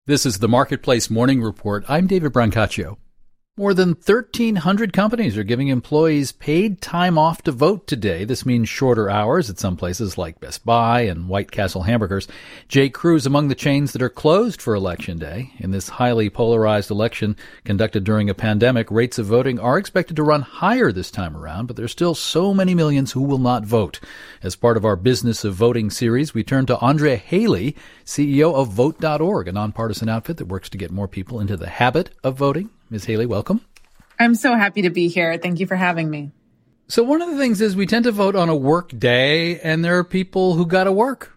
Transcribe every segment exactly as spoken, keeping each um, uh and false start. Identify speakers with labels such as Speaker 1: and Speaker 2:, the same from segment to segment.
Speaker 1: This is the Marketplace Morning Report. I'm David Brancaccio. More than thirteen hundred companies are giving employees paid time off to vote today. This means shorter hours at some places like Best Buy and White Castle Hamburgers. J. Crew is among the chains that are closed for Election Day. In this highly polarized election conducted during a pandemic, rates of voting are expected to run higher this time around, but there's still so many millions who will not vote. As part of our Business of Voting series, we turn to Andrea Haley, C E O of Vote dot org, a nonpartisan outfit that works to get more people into the habit of voting. Miz Haley, welcome.
Speaker 2: I'm so happy to be here. Thank you for having me.
Speaker 1: So one of the things is we tend to vote on a work day, and there are people who got to work.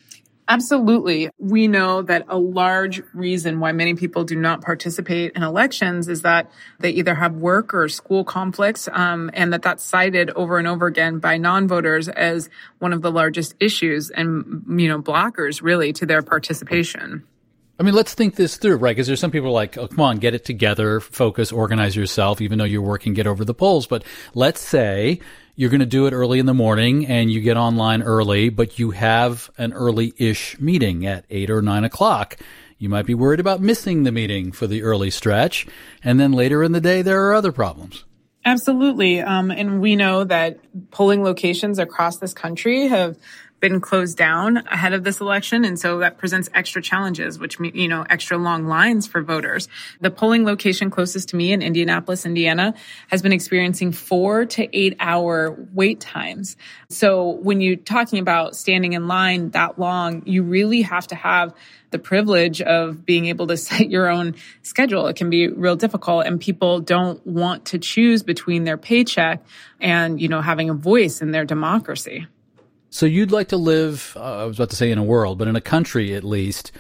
Speaker 2: Absolutely. We know that a large reason why many people do not participate in elections is that they either have work or school conflicts, um, and that that's cited over and over again by non-voters as one of the largest issues and, you know, blockers really to their participation.
Speaker 1: I mean, let's think this through, right? Because there's some people who are like, oh, come on, get it together, focus, organize yourself, even though you're working, get over the polls. But let's say you're going to do it early in the morning and you get online early, but you have an early-ish meeting at eight or nine o'clock. You might be worried about missing the meeting for the early stretch. And then later in the day, there are other problems.
Speaker 2: Absolutely. Um, and we know that polling locations across this country have been closed down ahead of this election. And so that presents extra challenges, which mean, you know, extra long lines for voters. The polling location closest to me in Indianapolis, Indiana, has been experiencing four to eight hour wait times. So when you're talking about standing in line that long, you really have to have the privilege of being able to set your own schedule. It can be real difficult, and people don't want to choose between their paycheck and, you know, having a voice in their democracy.
Speaker 1: So you'd like to live, uh, I was about to say in a world, but in a country at least,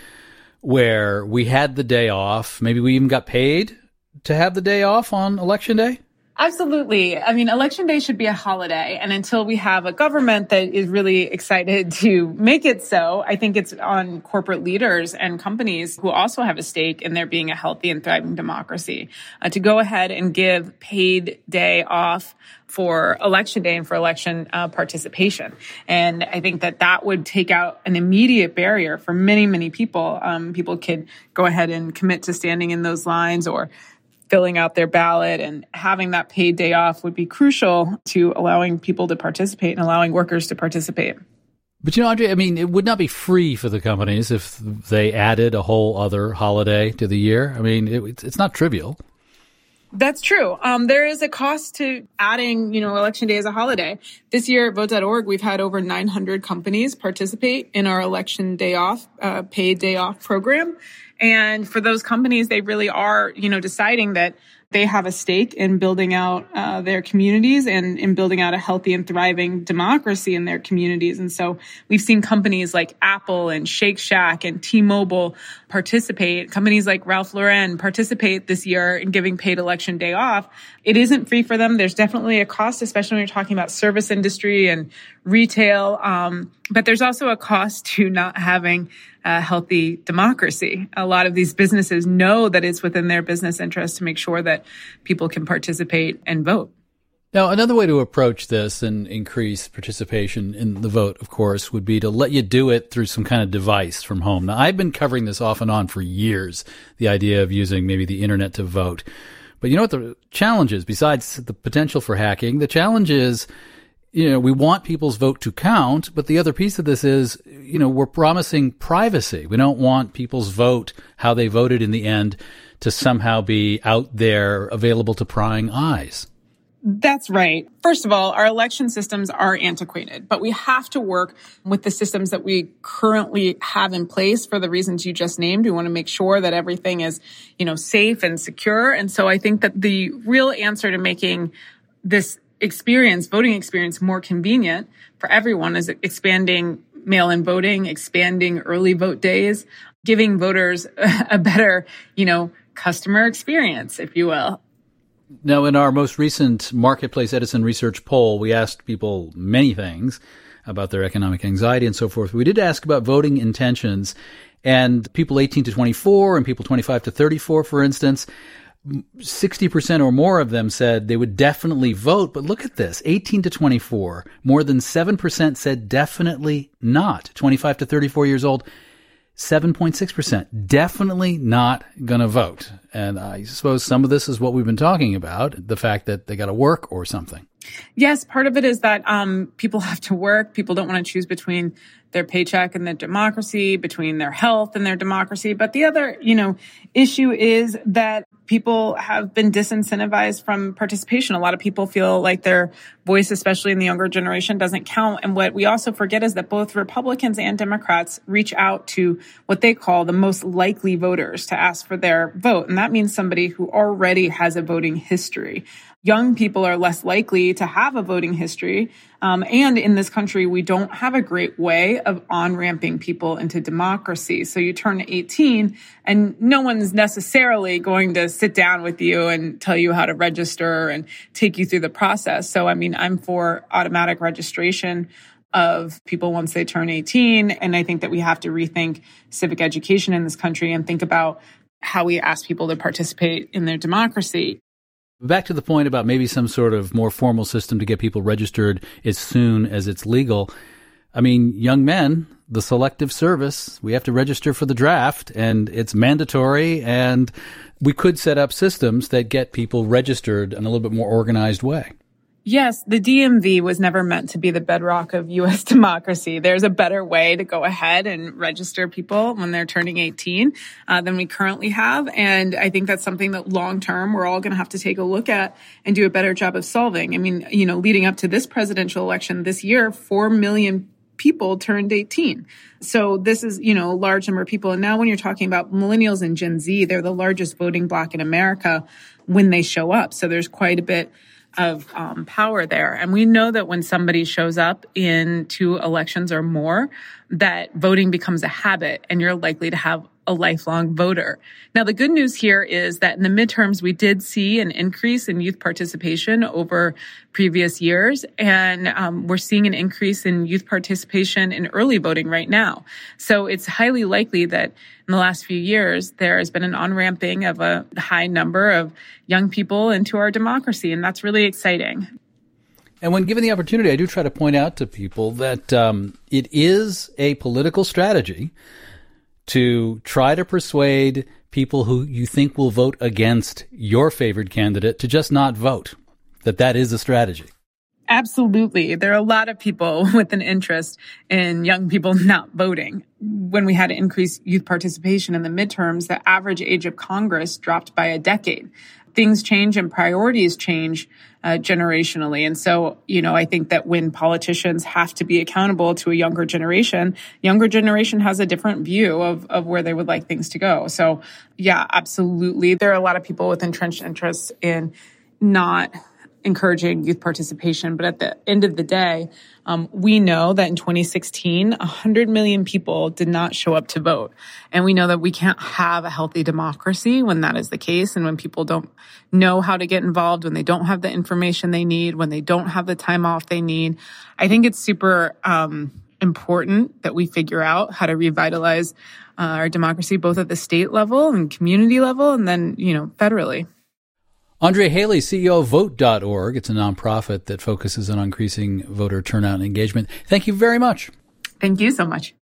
Speaker 1: where we had the day off. Maybe we even got paid to have the day off on Election Day?
Speaker 2: Absolutely. I mean, Election Day should be a holiday. And until we have a government that is really excited to make it so, I think it's on corporate leaders and companies who also have a stake in there being a healthy and thriving democracy uh, to go ahead and give paid day off for Election Day and for election uh, participation. And I think that that would take out an immediate barrier for many, many people. Um, people could go ahead and commit to standing in those lines or filling out their ballot, and having that paid day off would be crucial to allowing people to participate and allowing workers to participate.
Speaker 1: But, you know, Andre, I mean, it would not be free for the companies if they added a whole other holiday to the year. I mean, it, it's not trivial.
Speaker 2: That's true. Um, there is a cost to adding, you know, Election Day as a holiday. This year at Vote dot org, we've had over nine hundred companies participate in our Election Day off, uh, paid day off program. And for those companies, they really are, you know, deciding that they have a stake in building out uh, their communities and in building out a healthy and thriving democracy in their communities. And so we've seen companies like Apple and Shake Shack and T-Mobile participate. Companies like Ralph Lauren participate this year in giving paid Election Day off. It isn't free for them. There's definitely a cost, especially when you're talking about service industry and retail. Um, but there's also a cost to not having a healthy democracy. A lot of these businesses know that it's within their business interest to make sure that people can participate and vote.
Speaker 1: Now, another way to approach this and increase participation in the vote, of course, would be to let you do it through some kind of device from home. Now, I've been covering this off and on for years, the idea of using maybe the internet to vote. But you know what the challenge is? Besides the potential for hacking, the challenge is, you know, we want people's vote to count, but the other piece of this is, you know, we're promising privacy. We don't want people's vote, how they voted in the end, to somehow be out there available to prying eyes.
Speaker 2: That's right. First of all, our election systems are antiquated, but we have to work with the systems that we currently have in place for the reasons you just named. We want to make sure that everything is, you know, safe and secure. And so I think that the real answer to making this experience, voting experience, more convenient for everyone is expanding mail-in voting, expanding early vote days, giving voters a better, you know, customer experience, if you will.
Speaker 1: Now, in our most recent Marketplace Edison research poll, we asked people many things about their economic anxiety and so forth. We did ask about voting intentions, and people eighteen to twenty-four and people twenty-five to thirty-four, for instance, sixty percent or more of them said they would definitely vote. But look at this, eighteen to twenty-four, more than seven percent said definitely not. twenty-five to thirty-four years old, seven point six percent. Definitely not going to vote. And I suppose some of this is what we've been talking about, the fact that they got to work or something.
Speaker 2: Yes, part of it is that um, people have to work. People don't want to choose between their paycheck and their democracy, between their health and their democracy. But the other, you know, issue is that people have been disincentivized from participation. A lot of people feel like their voice, especially in the younger generation, doesn't count. And what we also forget is that both Republicans and Democrats reach out to what they call the most likely voters to ask for their vote. And that means somebody who already has a voting history. Young people are less likely to have a voting history. Um, and in this country, we don't have a great way of on-ramping people into democracy. So you turn eighteen and no one's necessarily going to sit down with you and tell you how to register and take you through the process. So, I mean, I'm for automatic registration of people once they turn eighteen. And I think that we have to rethink civic education in this country and think about how we ask people to participate in their democracy.
Speaker 1: Back to the point about maybe some sort of more formal system to get people registered as soon as it's legal. I mean, young men, the Selective Service, we have to register for the draft, and it's mandatory, and we could set up systems that get people registered in a little bit more organized way.
Speaker 2: Yes, the D M V was never meant to be the bedrock of U S democracy. There's a better way to go ahead and register people when they're turning eighteen uh, than we currently have. And I think that's something that long term we're all going to have to take a look at and do a better job of solving. I mean, you know, leading up to this presidential election this year, four million people turned eighteen. So this is, you know, a large number of people. And now when you're talking about millennials and Gen Z, they're the largest voting bloc in America when they show up. So there's quite a bit of um, power there. And we know that when somebody shows up in two elections or more, that voting becomes a habit and you're likely to have a lifelong voter. Now, the good news here is that in the midterms, we did see an increase in youth participation over previous years. And um, we're seeing an increase in youth participation in early voting right now. So it's highly likely that in the last few years, there has been an on-ramping of a high number of young people into our democracy. And that's really exciting.
Speaker 1: And when given the opportunity, I do try to point out to people that um, it is a political strategy to try to persuade people who you think will vote against your favored candidate to just not vote, that that is a strategy.
Speaker 2: Absolutely. There are a lot of people with an interest in young people not voting. When we had increased youth participation in the midterms, the average age of Congress dropped by a decade. Things change and priorities change uh, generationally. And so, you know, I think that when politicians have to be accountable to a younger generation, younger generation has a different view of, of where they would like things to go. So, yeah, absolutely. There are a lot of people with entrenched interests in not encouraging youth participation. But at the end of the day, um, we know that in twenty sixteen, one hundred million people did not show up to vote. And we know that we can't have a healthy democracy when that is the case. And when people don't know how to get involved, when they don't have the information they need, when they don't have the time off they need. I think it's super um, important that we figure out how to revitalize uh, our democracy, both at the state level and community level, and then, you know, federally.
Speaker 1: Andrea Haley, C E O of vote dot org. It's a nonprofit that focuses on increasing voter turnout and engagement. Thank you very much.
Speaker 2: Thank you so much.